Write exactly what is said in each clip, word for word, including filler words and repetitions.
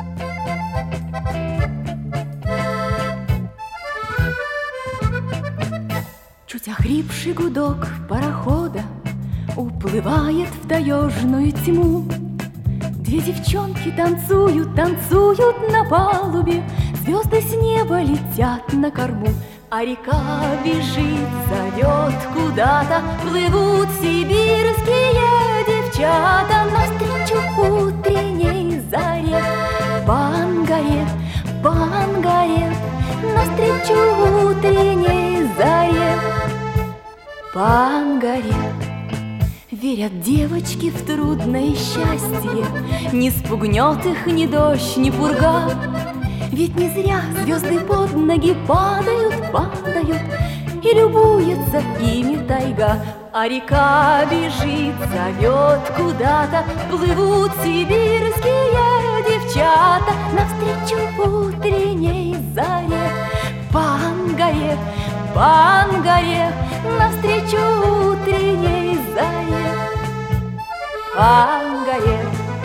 Чуть охрипший гудок парохода уплывает в таежную тьму. Две девчонки танцуют, танцуют на палубе, звезды с неба летят на корму, а река бежит, зовет куда-то, плывут сибирские девчата навстречу утренней заре. По Ангаре, по Ангаре, навстречу утренней заре. По Ангаре верят девочки в трудное счастье, не спугнет их ни дождь, ни пурга. Ведь не зря звезды под ноги падают, падают, и любуется ими тайга. А река бежит, зовет куда-то, плывут сибирские девчата навстречу утренней заре. По Ангаре, по Ангаре, навстречу утренней заре. По Ангаре.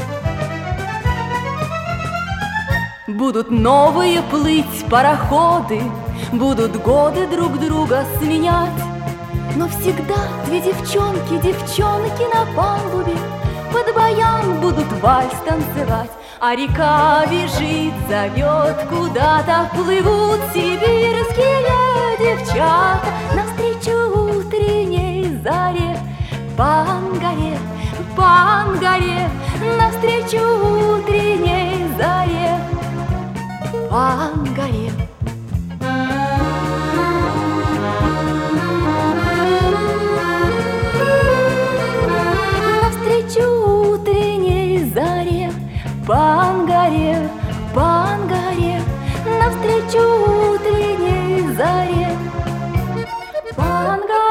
Будут новые плыть пароходы, будут годы друг друга сменять, но всегда две девчонки, девчонки на палубе под баян будут вальс танцевать. А река бежит, зовет куда-то, плывут сибирские девчата навстречу утренней заре. По Ангаре, по Ангаре, навстречу утренней заре. По Ангаре. Навстречу утренней заре. По Ангаре, по Ангаре, навстречу утренней заре. По Ангаре.